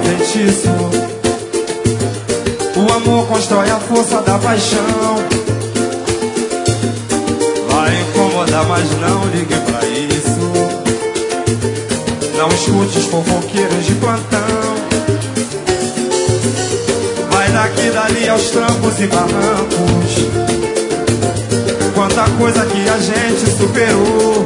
feitiço. O amor constrói a força da paixão. Vai incomodar, mas não ligue pra isso. Não escute os fofoqueiros de plantão. Vai daqui dali aos trancos e barrancos. Quanta coisa que a gente superou.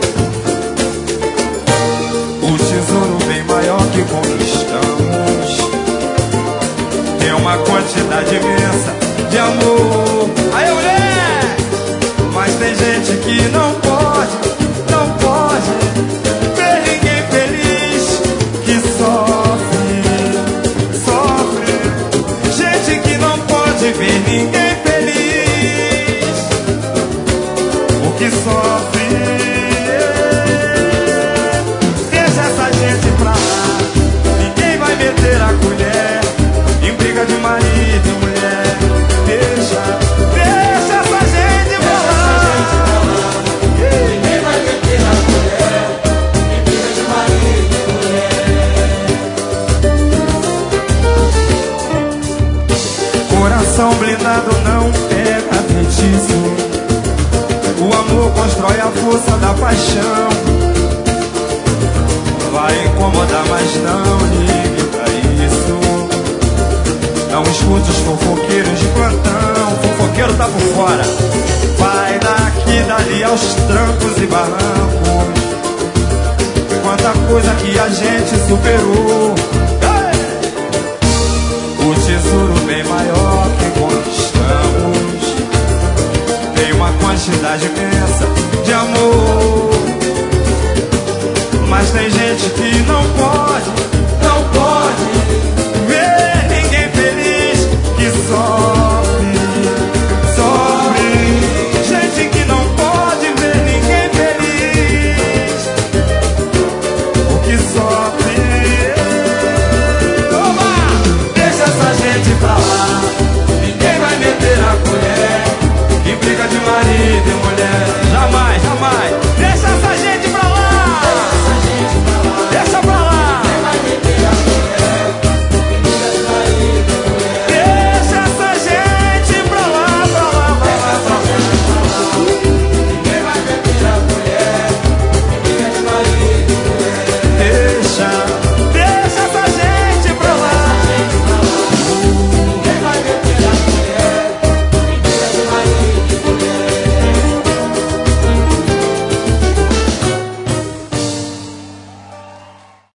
O tesouro bem maior que conquistamos tem uma quantidade imensa de amor. Aí, mulher! Mas tem gente que não pode ver ninguém feliz, que sofre. Gente que não pode ver ninguém feliz, o que sofre. Deixa essa gente pra lá, ninguém vai meter a colher em briga de marido e mulher. Deixa essa gente pra lá, ninguém vai meter a colher em briga de marido e mulher. coração blindado não pega feitiço. O amor constrói a força da paixão. Vai incomodar, mas não ligue pra isso. Não escute os fofoqueiros de plantão. O fofoqueiro tá por fora. Vai daqui dali aos trancos e barrancos. Quanta coisa que a gente superou. O tesouro bem maior que conquistamos tem uma quantidade imensa de amor. Mas tem gente que não pode